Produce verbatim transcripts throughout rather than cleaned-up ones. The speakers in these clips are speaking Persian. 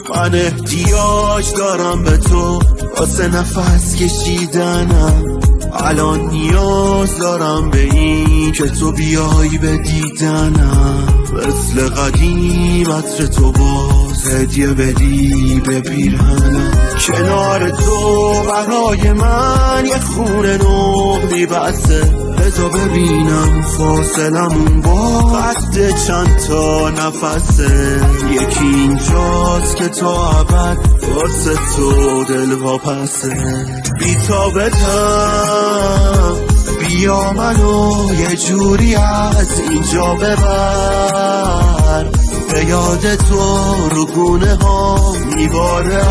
من احتیاج دارم به تو واسه نفس کشیدنم. الان نیاز دارم به این که تو بیای به دیدنم. مثل قدیم عطر تو باز هدیه بدی به پیرهنم. کنار تو برای من یه خونه نقلی بسته. بذار ببینم فاصلمون با قد چند تا نفسه. یکی اینجاست که تا ابد واسه تو دل واپسه. بی تابتم بیا منو یه جوری از اینجا ببر. به یاد تو رو گونه ها میباره.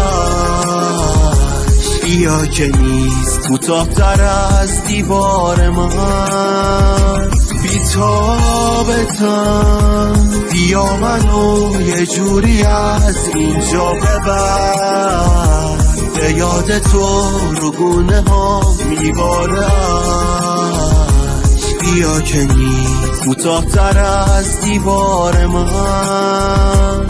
بیا که نیست کوتاه‌تر از دیوار من. بی تابتم بیا منو یه جوری از اینجا ببر. به یاد تو رو گونه ها میباره. بیا که نیست کوتاه‌تر از دیوار من.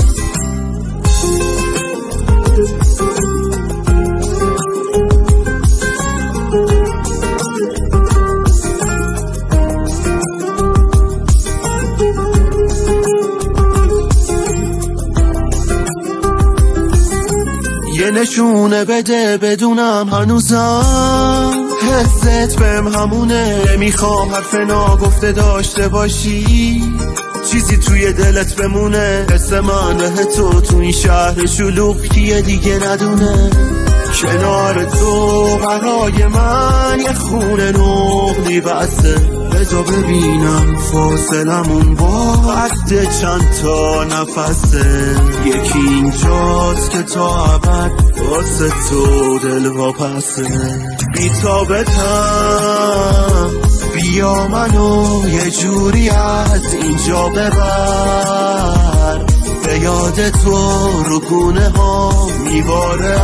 یه نشونه بده بدونم هنوزم حست بهم همونه. نمیخوام حرف ناگفته داشته باشی، چیزی توی دلت بمونه. حس من به تو تو این شهر شلوغ کیه دیگه ندونه. کنار تو برای من یه خونه نقلی بسته. بذار ببینم فاصلمون با قد چند تا نفسه. یکی اینجاست که تا ابد واسه تو دل واپسه. بی تابتم بیا منو یه جوری از اینجا ببر. به یاد تو رو گونه ها میباره.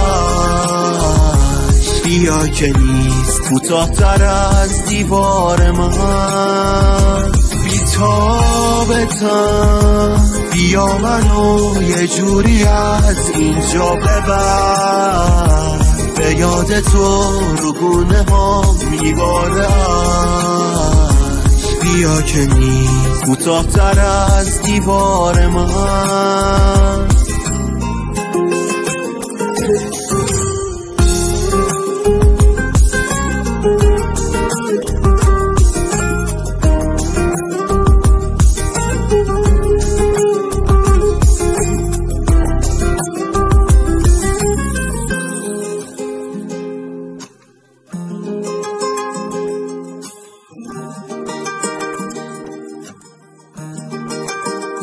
بیا که نیست کوتاه‌تر از دیوار من. بی تابتم بیا منو یه جوری از اینجا ببر. به یاد تو رو گونه ها میباره. بیا که نیست کوتاه‌تر از دیوار من.